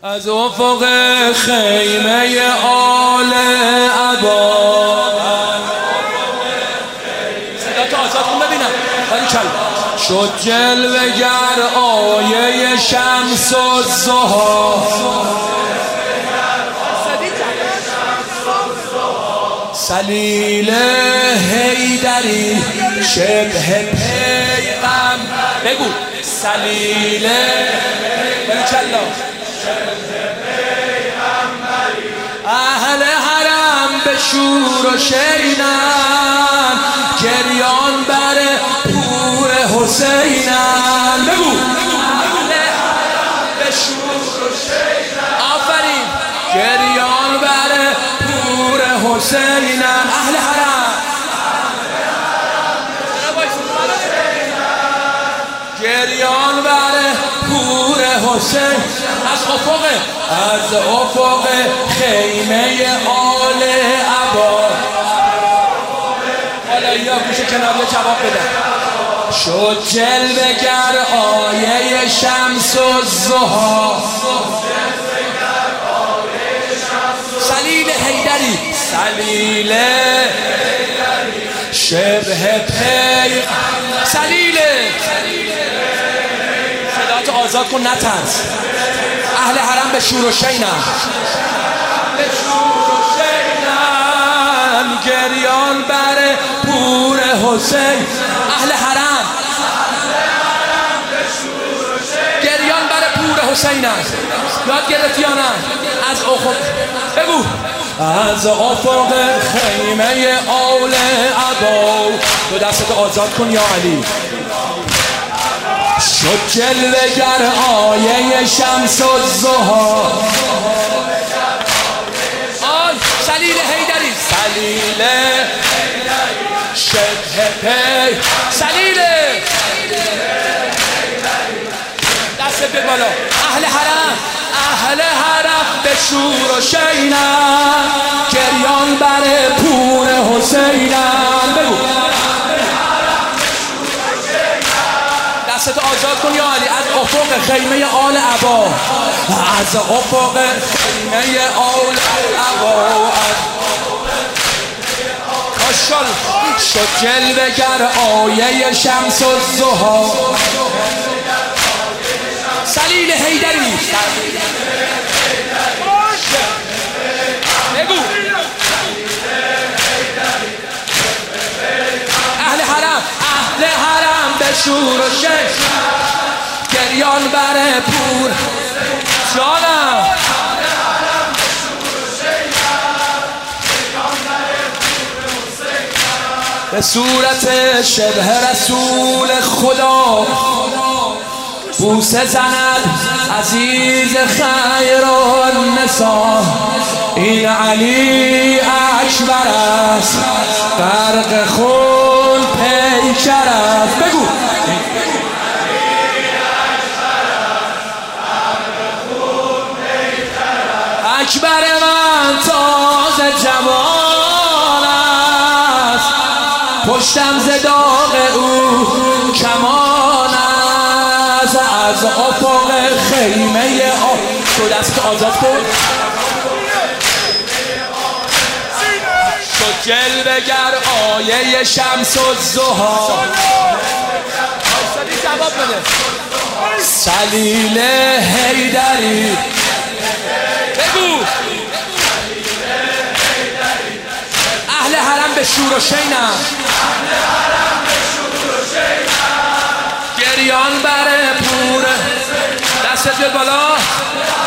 از افق خیمه آل عبا صدا تو آزاد کن ببینم. شد جلوه گر آیه شمس و ضحی، سلیل حیدری شبه پیغم. بگو سلیل اهل حرم به شور و شینن، گریان بر پور حسینن. بگو اهل حرم به شور و شینن، آفرین، گریان بر پور حسینن. اهل حرم گریان بر پور حسین. از افق خیمه آل عبا. حالا یا گوشه کناری جواب بده. شد جلوه گر آیه شمس و ضحی، سلیل حیدری، سلیل شبه پیغ، سلیل. صداتو آزاد کن نترس. اهل حرم به شور و شینن، به شور و شینن، گریان بر پور حسین. اهل حرم به شور و شینن، گریان بر پور حسینن. یاد گرفتی یا نه؟ از افق بگو. از افق خیمه آل عبا. تو دستتو آزاد کن یا علی. شد جلوه گر آیه شمس و ضحی، سلیل حیدری، سلیل شبه پی، سلیل. دست به بالا. اهل حرم، اهل حرم به شور و شینن، گریان بر پور حسینن. بگو دستت آزاد کن یا علی. از افق خیمه آل عبا، از افق خیمه آل عبا. کاشال شد جلوه گر آیه شمس و ضحی، سلیل حیدری. بگو اهل حرم، اهل حرم به شور و شینن، گریان بر پور. جانم به صورت شبه رسول خدا بوسه زند عزیز خیر النساء. این علی اکبر است، غرق خون پیکر است. بگو اکبر من تازه جوان است، پشتم ز داغ او کمان است. از افق خیمه تو دست آزاد کن. شد جلوه گر آیه شمس و ضحی، جواب بده. سلیل حیدری. بگو اهل حرم به شور و شینن، گریان بر پور. دستت بیاد بالا.